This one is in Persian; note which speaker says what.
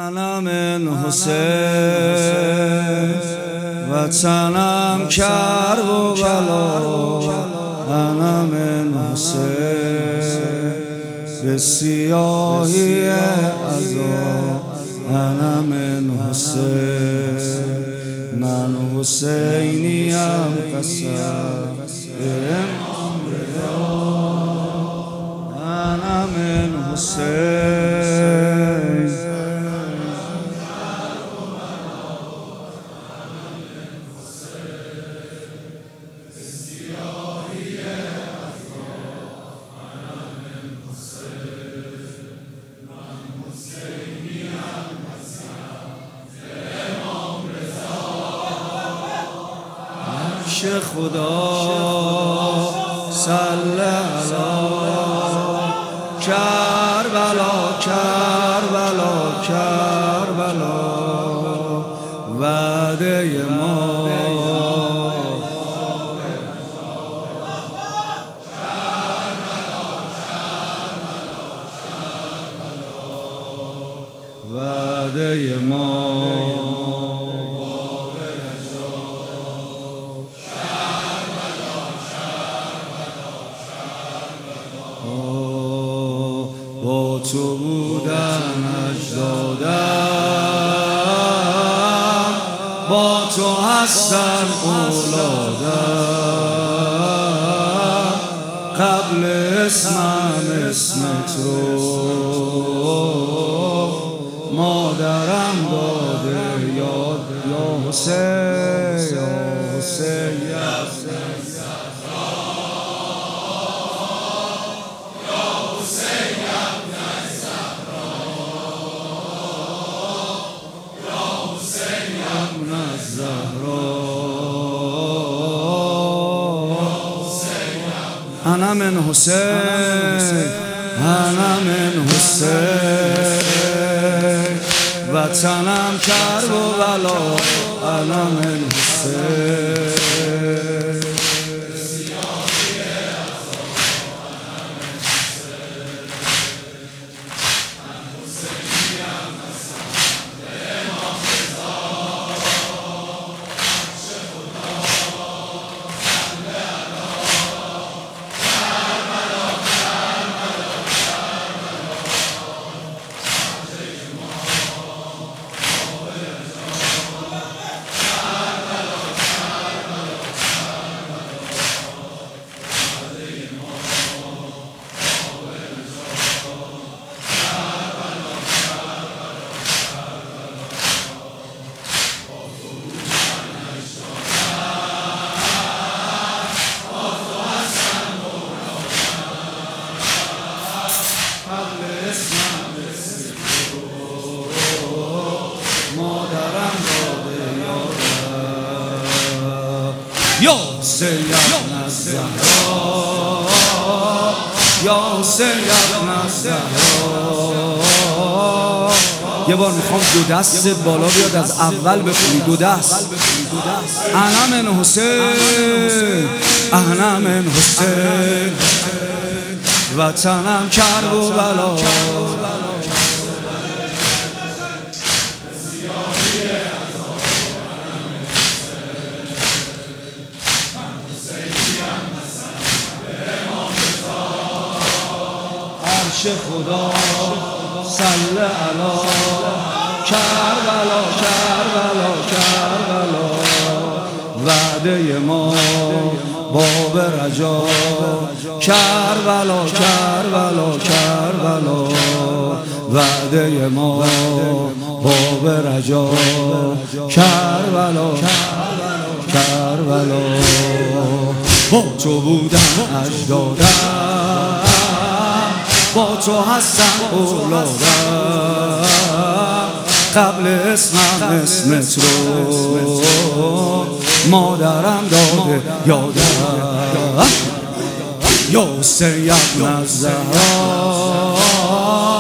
Speaker 1: أنا من حسین وطنم کربلا. أنا من حسین به سیاهی عذاب. أنا من حسین من حسینیم قسم امام رضا. أنا من حسین خدا صلی علی کربلا کربلا کربلا. وعده ما وعده ما با تو بودن اجدادم، با تو هستن اولادم. قبل اسمم اسمت رو مادرم داده یاد. یا حسین یا حسین یا حسین أنا من حسین أنا من حسین وطنم کربلا. أنا من حسین یا حسین ابن الزهرا یا حسین ابن الزهرا. یه بار میخوام دو دست بالا بیاد از اول بخونی. دو دست. أنا من حسین أنا من حسین وطنم کربلا. خدا صلی علی کربلا کربلا کربلا. وعده ما باب رجا کربلا کربلا کربلا. وعده ما باب رجا کربلا کربلا. با تو بودن اجدادم، با تو هستم اولادم. قبل اسمم اسمت رو مادرم داده یادم. یا حسین ابن الزهرا